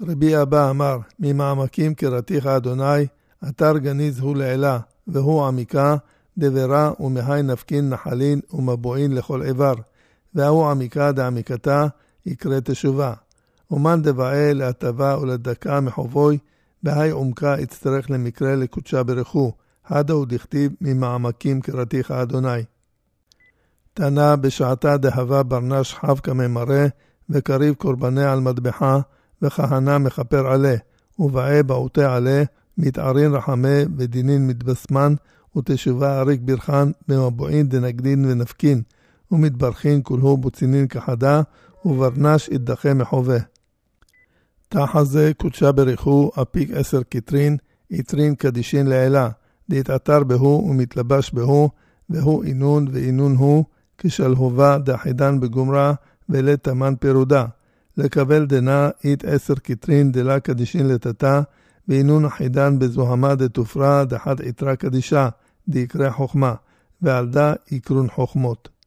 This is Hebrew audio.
רבי אבא אמר, ממעמקים קראתיך אדוני, אתר גניז הוא לעילה, והוא עמיקה, דברה ומהי נפקין נחלין ומבועין לכל עבר, והוא עמיקה דעמיקתה, יקרא תשובה. ומן דבעה להטבה ולדקה מחובוי, בהי עומקה יצטרך למקרה לקודשה ברכו, הדו דכתיב ממעמקים קראתיך אדוני. תנה בשעתה דהבה ברנש חב כממראה, וקריב קורבני על מטבחה, וכהנה מכפר עלה, ובעה בעוטה עלה, מתערין רחמה ודינין מתבסמן, ותשובה אריק ברחן, במבועין דנגדין ונפקין, ומתברכין כולהו בוצינין כחדה, וברנש ידחה מחובה. תחזה קודשה בריחו, אפיק 10 קטרין, יתרין קדישין לעילה, דהתעתר בהו ומתלבש בהו, והוא אינון ואינון הוא, כשלהובה דחידן בגומרה, ולתמן פירודה. לקבל דנה אית 10 קטרין דלה קדישין לתתה, ואינון החידן בזוהמה דתופרה דחת יתרה קדישה, דיקרא חוכמה, ועל דה יקרון חוכמות.